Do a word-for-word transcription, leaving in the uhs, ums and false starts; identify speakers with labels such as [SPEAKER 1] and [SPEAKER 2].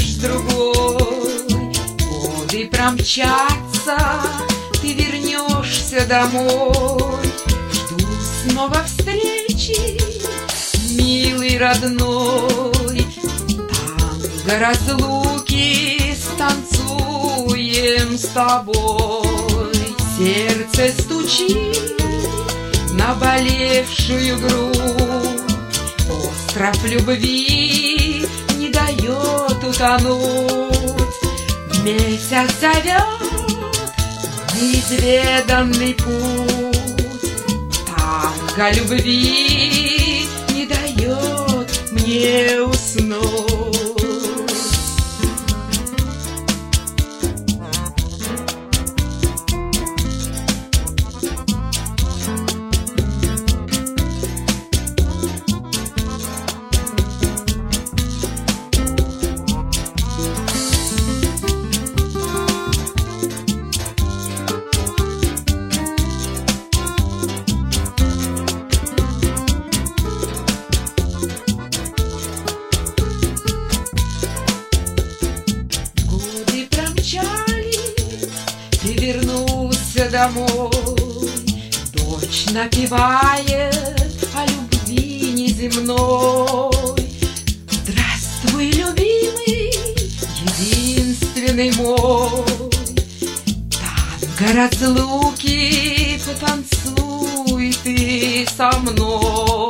[SPEAKER 1] станешь другой. Годы промчатся, ты вернешься домой. Жду снова встречи, милый родной. Танго разлуки станцуем с тобой. Сердце стучит наболевшую грудь. Остров любви не дает утонуть. Месяц зовет в неизведанный путь. Танго любви не дает мне уснуть. Ты вернулся домой, дочь напевает о любви неземной. Здравствуй, любимый, единственный мой. Танго разлуки, потанцуй ты со мной.